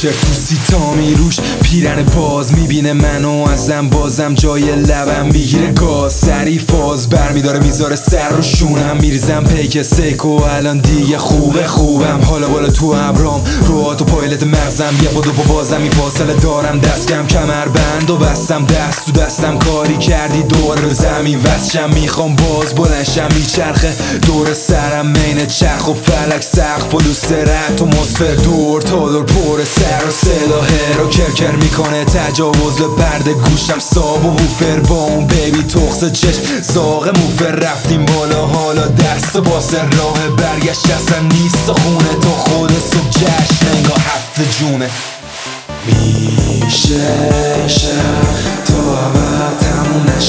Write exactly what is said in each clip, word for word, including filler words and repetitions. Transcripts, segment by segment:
جوکر تو سیتامی روش پیرن باز میبینه منو ازم بازم جای لبم میگیره گاز سری فاز برمیداره میذاره سر رو شونم میریزم پیک سیکو الان دیگه خوبه خوبم حالا بالا تو ابرام روحات و پایلت مغزم یه با دو با بازم این فاصله دارم دستم کمر بند و بستم دست تو دستم کاری کردی دور به زمین وزشم میخوام باز بلنشم میچرخه دور سرم مین چرخ و فلک سقف و دوست رد و مصفر دور تا دور پر سر و صدا هرو کرکر میکنه تجاوز به پرده گوشم ساب و هوفر با اون بیبی تخص چشم زاغ موفر رفتیم بالا حالا دست باسه راه برگشت اصلا نیست خونه تا خود صبح جشن انگاه هفت جونه میشه شب تا ابد تموم نشه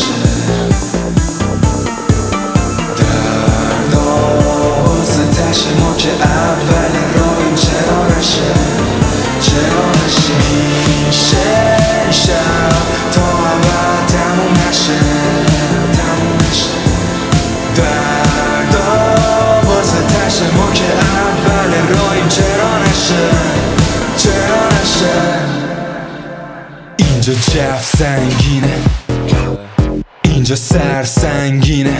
دردا واسه تشه ما که اول راهیم چرا نشه چرا نشه میشه شب تا ابد تموم نشه تموم نشه دردا واسه تشه ما که اول راهیم چرا نشه چرا نشه اینجا جف سنگینه اینجا سر سنگینه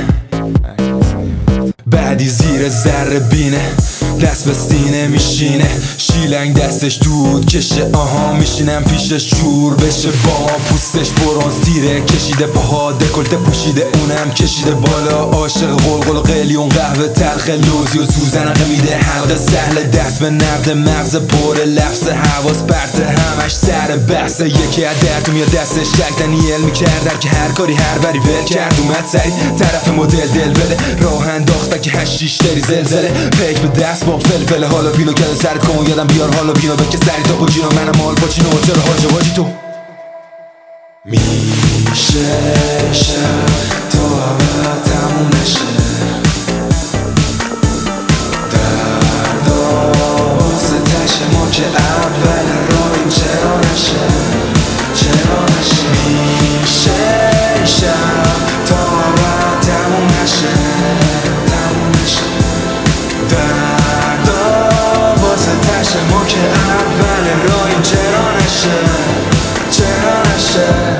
بعدی زیر ذره بینه دست به سینه میشینه شیلنگ دستش دود کشه آها میشینم پیشش جور بشه با پوستش برونز تیره کشیده پاها دکلته پوشیده اونم کشیده بالا عاشق قلقل و قلیون قهوه تلخ لوزی و سوزنقه میده حلقه سهل دست به نقد مغز پر لفظ حواس پرت همش سر بحثه یکی از درد میاد دستش شک دنیل میکردن که هر کاری هر بری ول کرد اومد سری طرف مدل دل بده راه انداخته که هشتیش داری زلزله پیک به دست با فلفل حالا پینو کده سر کن یادم بیار حالا بینو بکه سری تا پوچینو منم مال پاچینو چرا حاجه واجی تو میشه شب تا ابد تموم نشه دردا واسه تشه ما که اول راهیم چرا نشه چرا نشه میشه شب تا ابد تموم نشه تموم نشه دردا واسه تشه ما که اول راهیم چرا نشه چرا نشه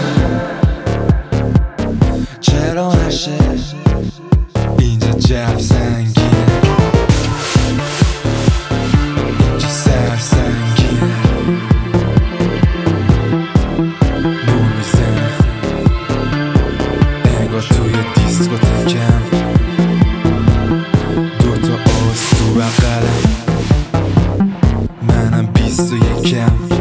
چرا نشه اینجا جف سنگینه اینجا سر سنگینه نور میزنه انگار توی دیسکوتکم دوتا آس تو بغلم منم بیست و یکم